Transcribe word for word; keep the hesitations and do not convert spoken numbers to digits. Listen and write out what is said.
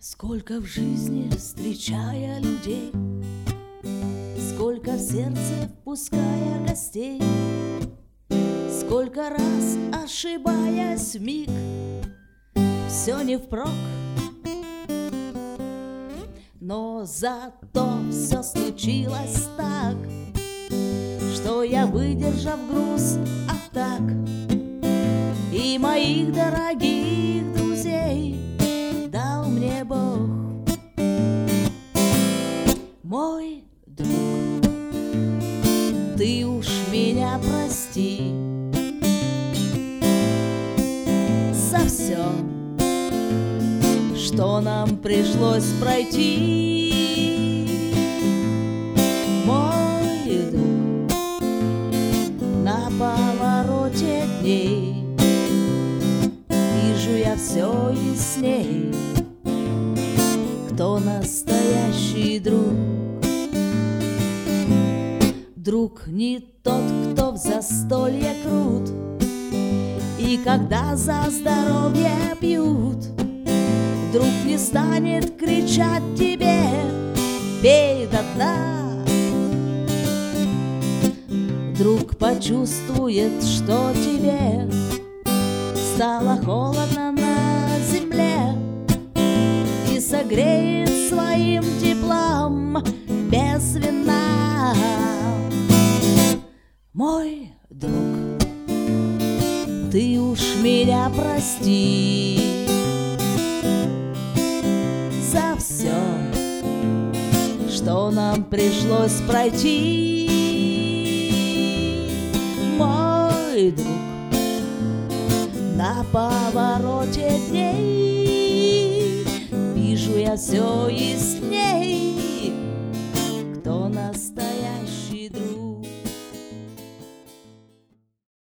Сколько в жизни встречая людей, сколько в сердце впуская гостей, сколько раз ошибаясь вмиг, все не впрок. Но зато все случилось так, что я, выдержав груз атак и моих дорогих друзей, дал мне Бог. Мой друг, ты уж меня прости за все, что нам пришлось пройти. Мой друг, на повороте дней вижу я все ясней, кто настоящий друг. Друг не тот, кто в застолье крут, и когда за здоровье пьют, друг не станет кричать тебе: пей до дна. Друг почувствует, что тебе стало холодно на земле, и согреет своим теплом без вина. Мой друг, ты уж меня прости за все, что нам пришлось пройти. Мой друг, на повороте дней вижу я все ясней,